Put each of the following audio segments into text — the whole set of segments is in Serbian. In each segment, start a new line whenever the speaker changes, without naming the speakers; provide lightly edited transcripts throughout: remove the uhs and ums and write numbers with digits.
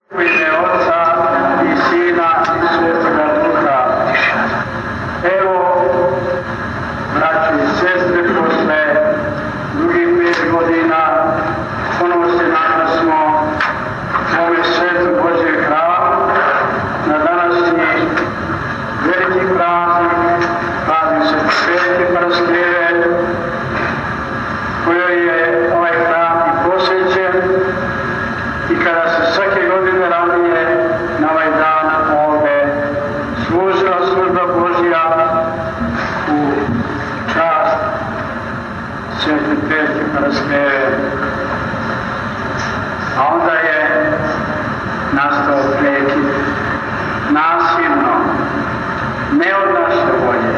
U ime Oca i Sina i Svetoga Duha. Evo, braći i sestre, posle drugih 5 godina ponovo se nalazimo u ovome svetu Božje hramu na današnji veliki praznik, praznik Svete Paraskeve, kojoj je ovaj hram i posvećen. I kada se svake godine ranije na ovaj dan ovdje služila služba Božja u čast Svete Petke Paraskeve, a onda je nastao prekid nasilno, ne od naše volje.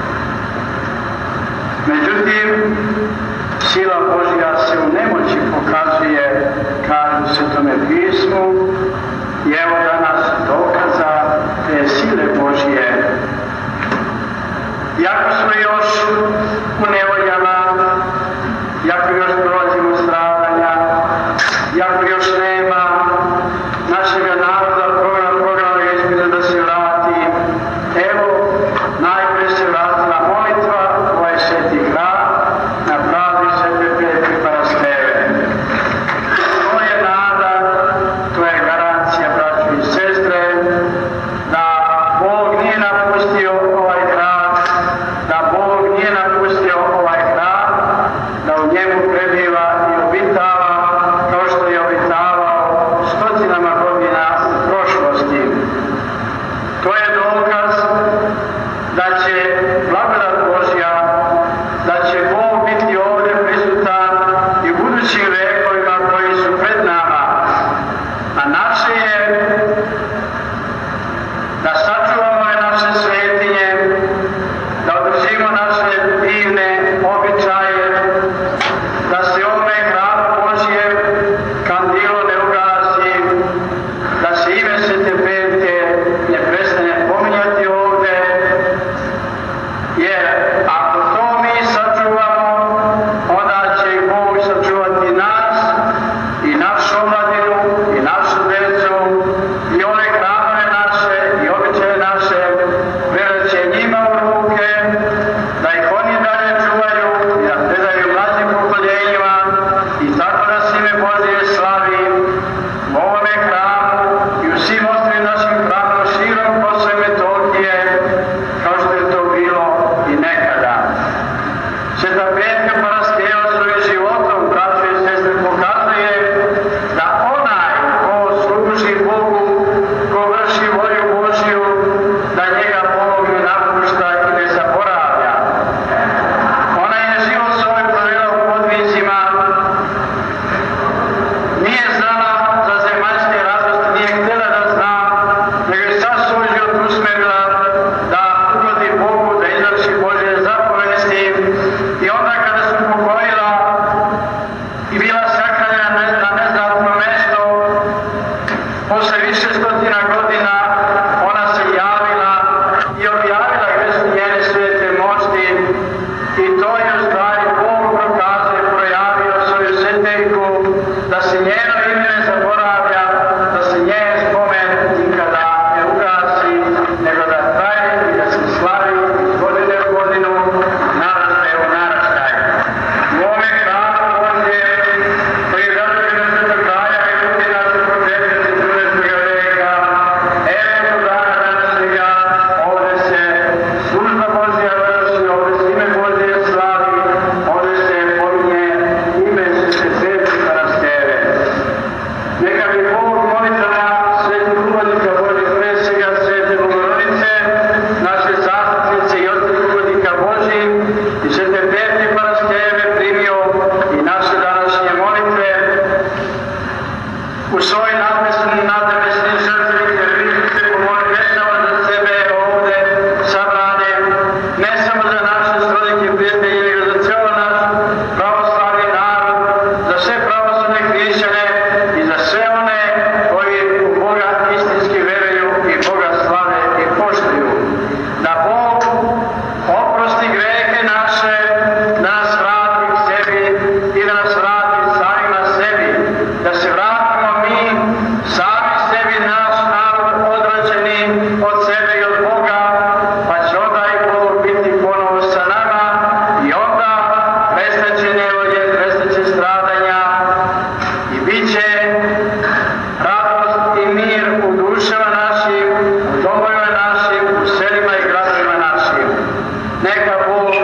Međutim, sila Božja se u nemoći pokazuje, kažu u Svetome pismu, i evo danas dokaza te sile Božje. Iako smo još u nevoljama, iako još prolazimo stradanja, iako još nema našega naroda programa ispita da se vrati, evo najpre se vratila molitva, ovo je Sveti hram, na praznik Svete Petke Paraskeve. To je nada, to je garancija, braći i sestre, da Bog nije napustio ovaj hram, da Bog nije napustio ovaj hram, da u njemu prebiva i obitava, kao što je obitavao stotinama godina u prošlosti. To je dokaz da će blagodat Božja, da će Bog biti ovdje prisutan i u budućim vekovima koji su pred nama. A naše je da sačuvamo naše svetinje, da održimo naše divne običaje, da se ovome hramu Božjem kandilo ne ugasi, da se ime Svete Petke ne prestane pominjati ovdje, jer ako to mi sačuvamo, onda će i Bog sačuvati nas i našu omladinu i našu djecu i ove hramove naše i običaje naše, veleće njima u ruke, da ih oni dalje čuvaju i da predaju mlađim pokoljenjima i tako da se ime Božje slavi u ovome hramu i u svim ostalim našim hramima širom Kosova i Metohije, kao što je to bilo i nekada. Sveta Petka Paraskeva svojim životom, braćo i sestre, pokazuje da onaj ko služi Bogu, ko vrši volju Božju, da njega Bog ne napušta i ne zaboravlja. Ona je život svoj provela u podvizima, nije znala za zemaljske radosti, nije htjela da zna, nego je sav svoj život usmerila da ugodi Bogu, da izvrši Božje zapovesti. I onda kada se upokojila i bila sahranjena na neznatno mesto, posle više stotina godina ona se javila i objavila gdje su njene svete mošti, i to je u stvari Bog prokazao i projavio svoju svetenku, da se njeno ime ne zaboravlja, da se njen spomen nikada ne ugasi, nego da traje i da se slavi iz godine u godinu, naraštaj u naraštaj. U ovome hramu Božje, koji je završen na Svetog kraja i godina se početnici 14. veka, evo do dana današnjega, ovdje se služba Božja vrši, ovdje se ime Božje slavi, ovdje se pominje ime Svete Petke Paraskeve. Neka bi Bog molitvama svetih ugodnika Božjih, pre svega Svete Bogorodice, naše zastupnice i ostalih ugodnika Božjih i Svete Petke Paraskeve primio i naše današnje molitve u svoj nadnebesni žrtvi, jer vi ste pomoli ne samo za sebe ovdje sabrane, ne samo za naše srodnike i prijatelje, nego za cijelo naš pravoslavni narod, za sve pravoslavne hrišćane i za sve one koji u Boga istinski veruju i Boga slave i poštuju. Da Bog oprosti grehe naše, da nas vrati k sebi i da nas vrati samima sebi, da se vratimo mi sami sebi Neka Bog